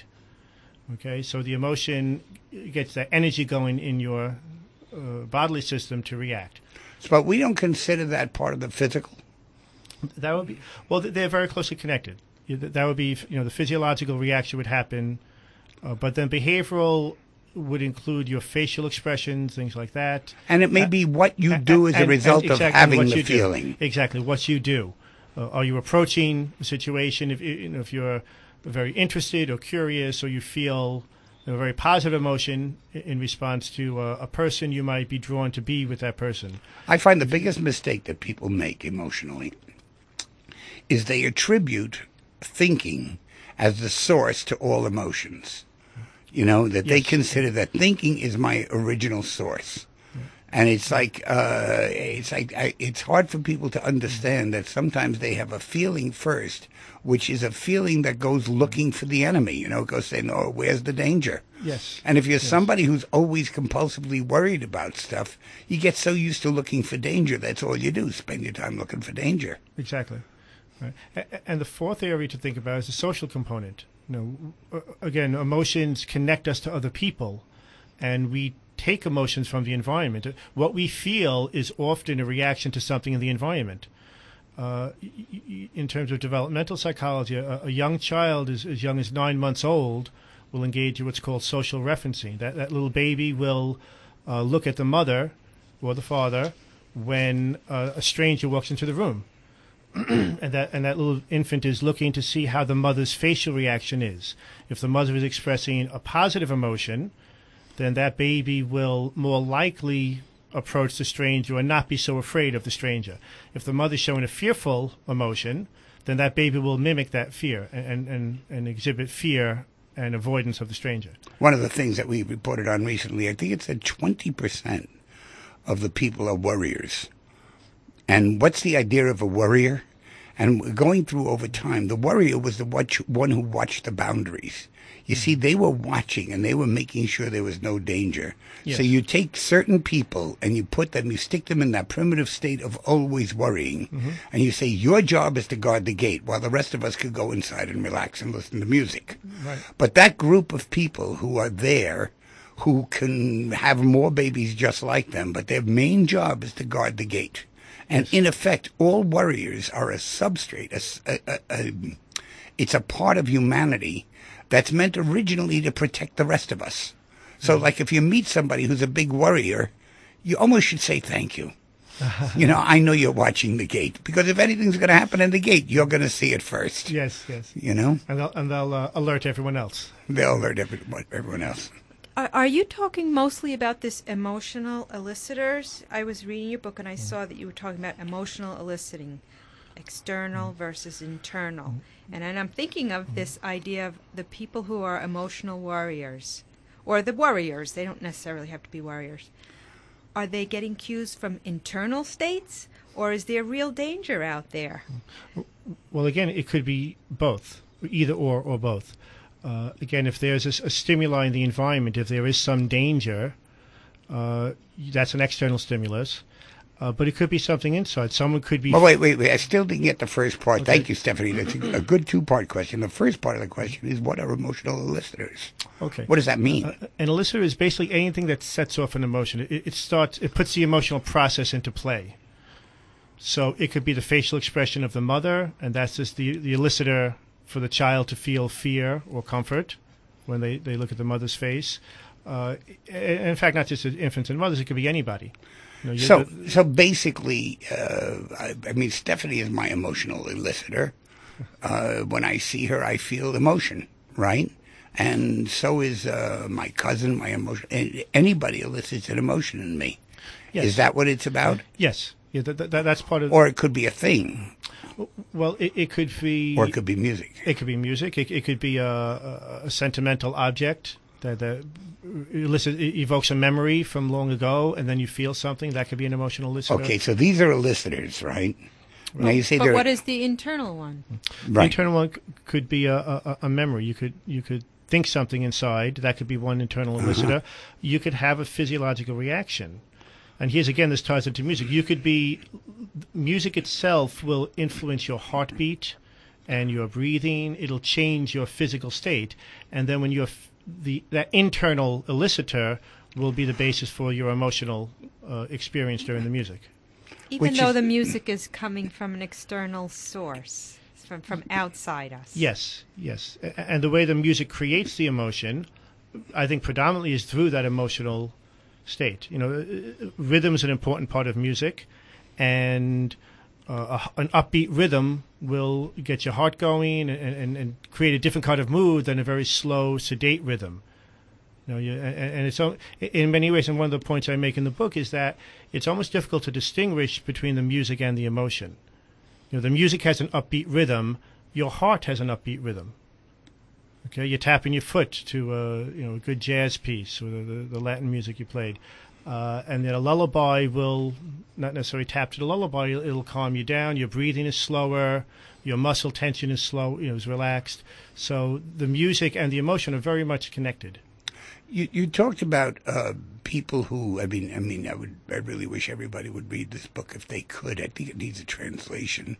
Okay, so the emotion gets that energy going in your uh, bodily system to react. But we don't consider that part of the physical. That would be well. They're very closely connected. That would be, you know, the physiological reaction would happen, uh, but then behavioral would include your facial expressions, things like that. And it may Uh, be what you do as a and- result and of exactly having what the you do. feeling. Exactly what you do. Uh, are you approaching a situation? If you know, if you're very interested or curious, or you feel a very positive emotion i- in response to uh, a person, you might be drawn to be with that person. I find the biggest mistake that people make emotionally is they attribute thinking as the source to all emotions. You know, that they Yes. consider that thinking is my original source. And it's like, uh, it's like, I, it's hard for people to understand that sometimes they have a feeling first, which is a feeling that goes looking for the enemy. You know, it goes saying, oh, where's the danger? Yes. And if you're somebody who's always compulsively worried about stuff, you get so used to looking for danger, that's all you do, spend your time looking for danger. Exactly. Right. A- And the fourth area to think about is the social component. You know, uh, again, emotions connect us to other people, and we take emotions from the environment. What we feel is often a reaction to something in the environment. Uh, y- y- in terms of developmental psychology, a, a young child is as young as nine months old will engage in what's called social referencing. That that little baby will uh, look at the mother or the father when uh, a stranger walks into the room. and that and that little infant is looking to see how the mother's facial reaction is. If the mother is expressing a positive emotion, then that baby will more likely approach the stranger and not be so afraid of the stranger. If the mother's showing a fearful emotion, then that baby will mimic that fear and, and, and exhibit fear and avoidance of the stranger. One of the things that we reported on recently, I think it said twenty percent of the people are worriers. And what's the idea of a worrier? And going through over time, the worrier was the watch, one who watched the boundaries. You see, they were watching and they were making sure there was no danger. Yes. So you take certain people and you put them, you stick them in that primitive state of always worrying. Mm-hmm. And you say, your job is to guard the gate while the rest of us could go inside and relax and listen to music. Right. But that group of people who are there, who can have more babies just like them, but their main job is to guard the gate. And in effect, all warriors are a substrate. A, a, a, a, it's a part of humanity that's meant originally to protect the rest of us. So, like, if you meet somebody who's a big warrior, you almost should say thank you. You know, I know you're watching the gate, because if anything's going to happen in the gate, you're going to see it first. Yes, yes. You know? And they'll, and they'll uh, alert everyone else. They'll alert every, everyone else. Are, are you talking mostly about this emotional elicitors? I was reading your book and I saw that you were talking about emotional eliciting, external versus internal. And, and I'm thinking of this idea of the people who are emotional warriors, or the warriors. They don't necessarily have to be warriors. Are they getting cues from internal states, or is there real danger out there? Well, again, it could be both, either or or both. Uh, again, if there's a, a stimuli in the environment, if there is some danger, uh, that's an external stimulus. Uh, but it could be something inside. Someone could be... Well, wait, wait, wait. I still didn't get the first part. Okay. Thank you, Stephanie. That's a, a good two-part question. The first part of the question is, what are emotional elicitors? Okay. What does that mean? Uh, an elicitor is basically anything that sets off an emotion. It, it starts. It puts the emotional process into play. So it could be the facial expression of the mother, and that's just the, the elicitor for the child to feel fear or comfort when they, they look at the mother's face. Uh, and in fact, not just infants and mothers. It could be anybody. You know, so, the, so basically, uh, I, I mean, Stephanie is my emotional elicitor. Uh, when I see her, I feel emotion, right? And so is uh, my cousin, my emotion. Anybody elicits an emotion in me. Yes. Is that what it's about? Yes. Yeah, that, that, that's part of. Or it could be a thing. Well, it, it could be. Or it could be music. It could be music. It, it could be a, a, a sentimental object that, that elicit, evokes a memory from long ago, and then you feel something. That could be an emotional elicitor. Okay, so these are elicitors, right? Right. Now you say but what is the internal one? Right. The internal one c- could be a, a, a memory. You could you could think something inside. That could be one internal elicitor. Uh-huh. You could have a physiological reaction. And here's again, this ties into music. You could be, music itself will influence your heartbeat and your breathing. It'll change your physical state. And then when you're, f- the that internal elicitor will be the basis for your emotional uh, experience during the music. Even Which though is- the music is coming from an external source, from, from outside us. Yes, yes. A- And the way the music creates the emotion, I think predominantly is through that emotional state. You know, rhythm is an important part of music, and uh, a, an upbeat rhythm will get your heart going and, and, and create a different kind of mood than a very slow, sedate rhythm. You know, you, and, and it's in many ways, and one of the points I make in the book is that it's almost difficult to distinguish between the music and the emotion. You know, the music has an upbeat rhythm. Your heart has an upbeat rhythm. Okay, you're tapping your foot to a you know a good jazz piece or the, the, the Latin music you played, uh, and then a lullaby will not necessarily tap to the lullaby. It'll, it'll calm you down. Your breathing is slower. Your muscle tension is slow. You know, is relaxed. So the music and the emotion are very much connected. You you talked about uh, people who I mean I mean I would I really wish everybody would read this book if they could. I think it needs a translation,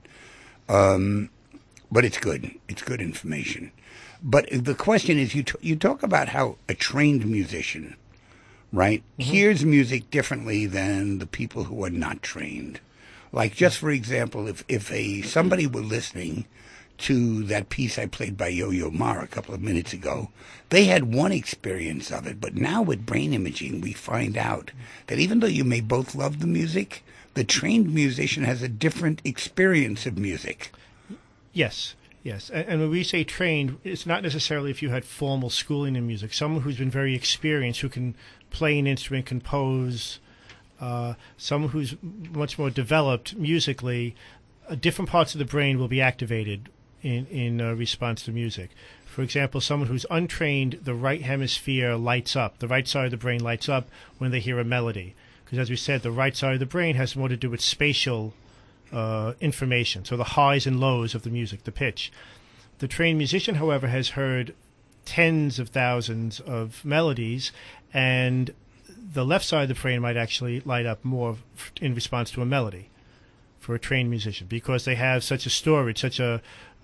um, but it's good. It's good information. But the question is, you t- you talk about how a trained musician, right, mm-hmm. hears music differently than the people who are not trained. Like, just for example, if, if a somebody were listening to that piece I played by Yo-Yo Ma a couple of minutes ago, they had one experience of it. But now with brain imaging, we find out that even though you may both love the music, the trained musician has a different experience of music. Yes. Yes, and, and when we say trained, it's not necessarily if you had formal schooling in music. Someone who's been very experienced, who can play an instrument, compose, uh, someone who's much more developed musically, uh, different parts of the brain will be activated in, in uh, response to music. For example, someone who's untrained, the right hemisphere lights up, the right side of the brain lights up when they hear a melody. Because as we said, the right side of the brain has more to do with spatial Uh, information, so the highs and lows of the music, the pitch. The trained musician, however, has heard tens of thousands of melodies, and the left side of the brain might actually light up more in response to a melody for a trained musician, because they have such a storage, such a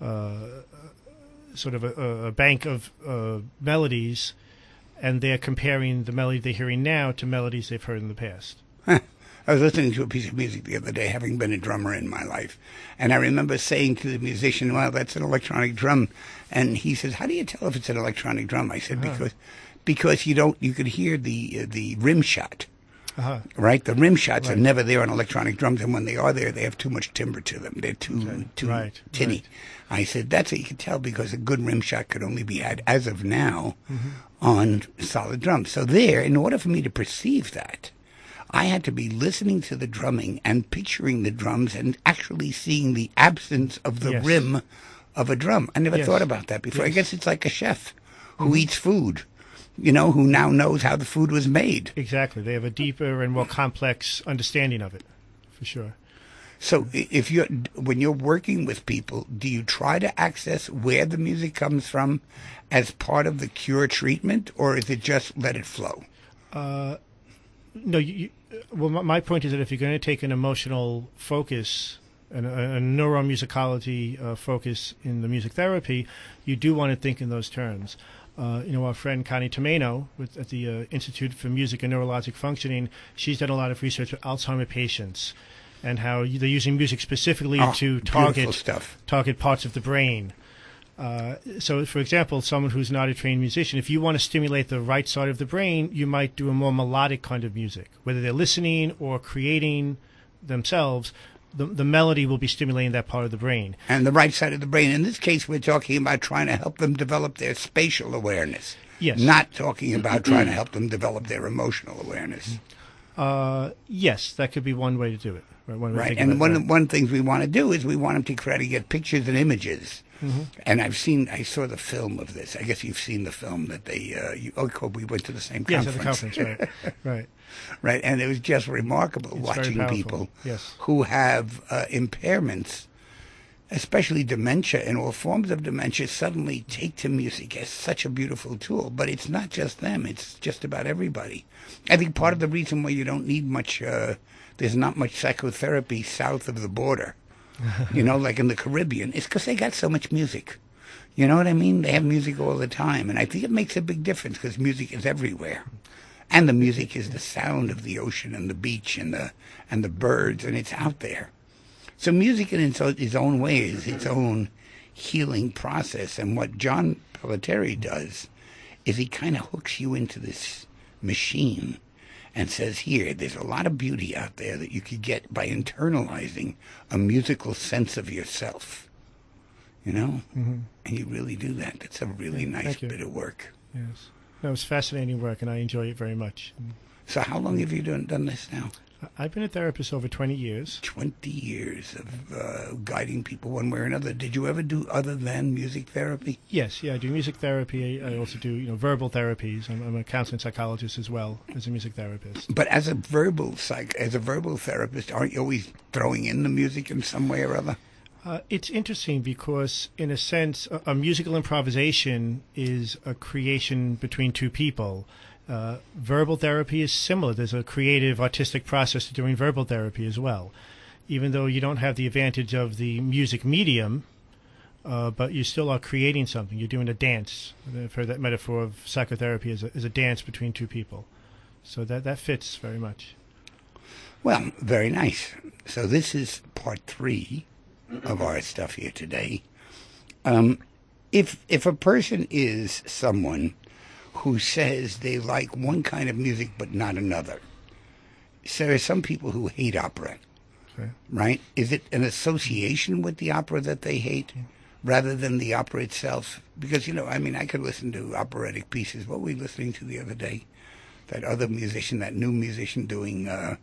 uh, sort of a, a bank of uh, melodies, and they're comparing the melody they're hearing now to melodies they've heard in the past. Huh. I was listening to a piece of music the other day, having been a drummer in my life, and I remember saying to the musician, well, that's an electronic drum. And he says, how do you tell if it's an electronic drum? I said, uh-huh. because because you don't, you could hear the uh, the rim shot, uh-huh. right? The rim shots right. are never there on electronic drums, and when they are there, they have too much timbre to them. They're too, okay. too right. tinny. Right. I said, that's what you can tell, because a good rim shot could only be had, as of now, mm-hmm. on solid drums. So there, in order for me to perceive that, I had to be listening to the drumming and picturing the drums and actually seeing the absence of the yes. rim of a drum. I never yes. thought about that before. Yes. I guess it's like a chef who mm-hmm. eats food, you know, who now knows how the food was made. Exactly. They have a deeper and more complex understanding of it, for sure. So if you're when you're working with people, do you try to access where the music comes from as part of the cure treatment, or is it just let it flow? Uh, no, you, you, well, my, my point is that if you're going to take an emotional focus, and a, a neuromusicology uh, focus in the music therapy, you do want to think in those terms. Uh, you know, our friend Connie Tomeno with, at the uh, Institute for Music and Neurologic Functioning, she's done a lot of research with Alzheimer patients and how they're using music specifically oh, to target stuff. target parts of the brain. Uh, so, for example, someone who's not a trained musician, if you want to stimulate the right side of the brain, you might do a more melodic kind of music. Whether they're listening or creating themselves, the, the melody will be stimulating that part of the brain. And the right side of the brain. In this case, we're talking about trying to help them develop their spatial awareness. Yes. Not talking about trying to help them develop their emotional awareness. Uh, yes, that could be one way to do it. Right, one way to right. think And about one that. one things we want to do is we want them to try to get pictures and images. Mm-hmm. And I've seen, I saw the film of this. I guess you've seen the film that they, uh, you, oh, cool, we went to the same Yes, conference. at the conference, right. right. Right, and it was just remarkable It's watching very powerful. people Yes. who have uh, impairments, especially dementia and all forms of dementia, suddenly take to music as such a beautiful tool. But it's not just them, it's just about everybody. I think part of the reason why you don't need much, uh, there's not much psychotherapy south of the border, you know, like in the Caribbean, is because they got so much music. You know what I mean? They have music all the time, and I think it makes a big difference because music is everywhere. And the music is the sound of the ocean and the beach and the and the birds, and it's out there. So music in its own, its own way is its own healing process. And what John Pelletieri does is he kind of hooks you into this machine and says, here, there's a lot of beauty out there that you could get by internalizing a musical sense of yourself. You know? Mm-hmm. And you really do that. That's a really Yeah, nice thank you. bit of work. Yes. No, it's fascinating work, and I enjoy it very much. So how long have you done, done this now? I've been a therapist over twenty years. twenty years of uh, guiding people one way or another. Did you ever do other than music therapy? Yes, yeah, I do music therapy. I also do, you know, verbal therapies. I'm, I'm a counseling psychologist as well as a music therapist. But as a verbal psych, as a verbal therapist, aren't you always throwing in the music in some way or other? Uh, it's interesting because, in a sense, a, a musical improvisation is a creation between two people. Uh, verbal therapy is similar. There's a creative, artistic process to doing verbal therapy as well. Even though you don't have the advantage of the music medium, uh, but you still are creating something. You're doing a dance. I've heard that metaphor of psychotherapy as a, as a dance between two people. So that, that fits very much. Well, very nice. So this is part three of our stuff here today. Um, if if a person is someone who says they like one kind of music but not another, so there are some people who hate opera, Okay. right? Is it an association with the opera that they hate rather than the opera itself? Because, you know, I mean, I could listen to operatic pieces. What were we listening to the other day? That other musician, that new musician doing... Uh,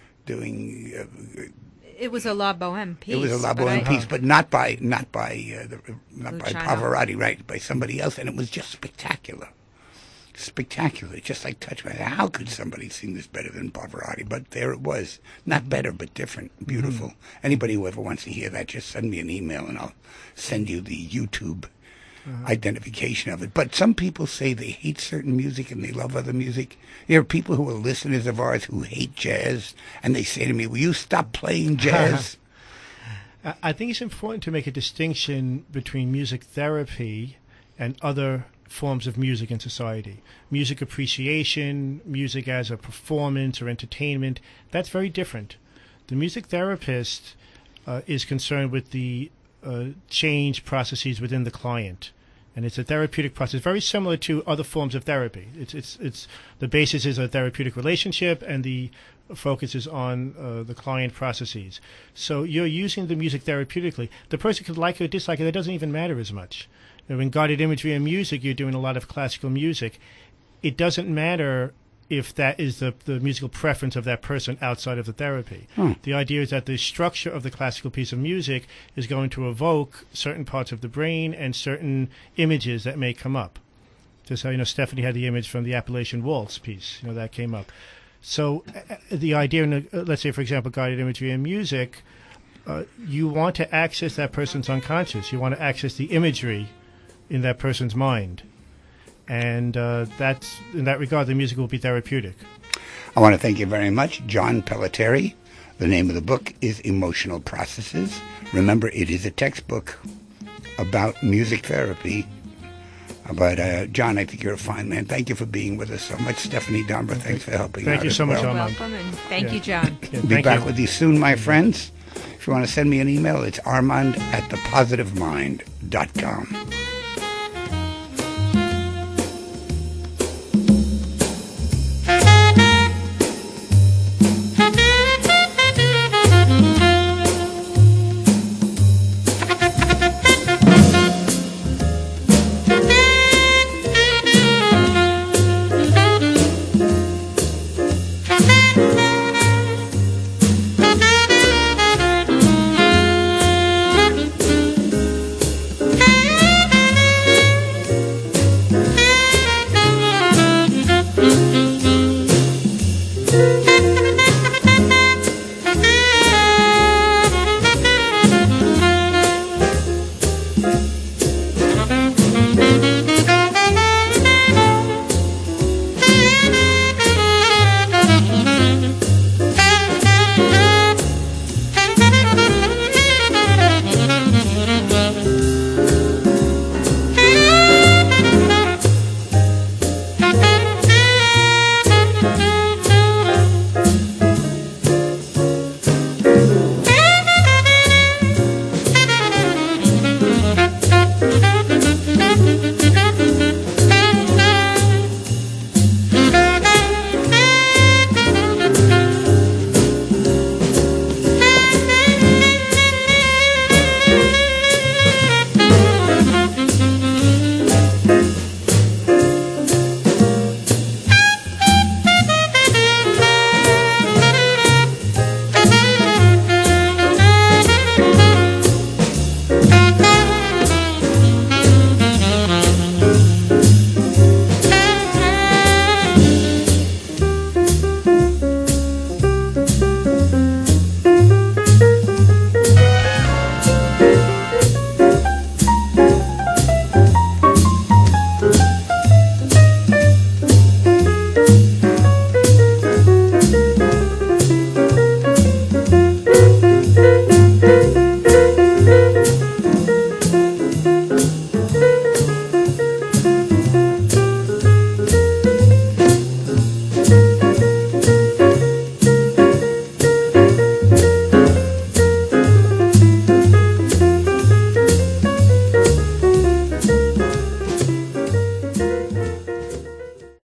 doing uh, It was a La Boheme piece. It was a La but Boheme I- piece, but not by not by uh, the, not by Luciano. Pavarotti, right? By somebody else, and it was just spectacular, spectacular. Just like touch my. How could somebody sing this better than Pavarotti? But there it was, not better, but different, beautiful. Mm-hmm. Anybody who ever wants to hear that, just send me an email, and I'll send you the YouTube uh-huh. identification of it. But some people say they hate certain music and they love other music. There are people who are listeners of ours who hate jazz, and they say to me, "Will you stop playing jazz?" I I think it's important to make a distinction between music therapy and other forms of music in society. Music appreciation, music as a performance or entertainment, that's very different. The music therapist uh, is concerned with the uh, change processes within the client. And it's a therapeutic process, very similar to other forms of therapy. It's it's it's the basis is a therapeutic relationship, and the focus is on uh, the client processes. So you're using the music therapeutically. The person could like it or dislike it. That doesn't even matter as much. You know, in guided imagery and music, you're doing a lot of classical music. It doesn't matter if that is the, the musical preference of that person outside of the therapy. Hmm. The idea is that the structure of the classical piece of music is going to evoke certain parts of the brain and certain images that may come up. Just how, you know, Stephanie had the image from the Appalachian Waltz piece, you know, that came up. So uh, the idea, in a, uh, let's say, for example, guided imagery and music, uh, you want to access that person's unconscious. You want to access the imagery in that person's mind. And uh, that's, in that regard, the music will be therapeutic. I want to thank you very much, John Pelletieri. The name of the book is Emotional Processes. Remember, it is a textbook about music therapy. But, uh, John, I think you're a fine man. Thank you for being with us so much. Stephanie Dombra, thanks for helping thank out. You as so much, well. You're Armand. welcome, and thank Yeah. you, John. Yeah, We'll be thank back you. with you soon, my friends. If you want to send me an email, it's armand at the positive mind dot com.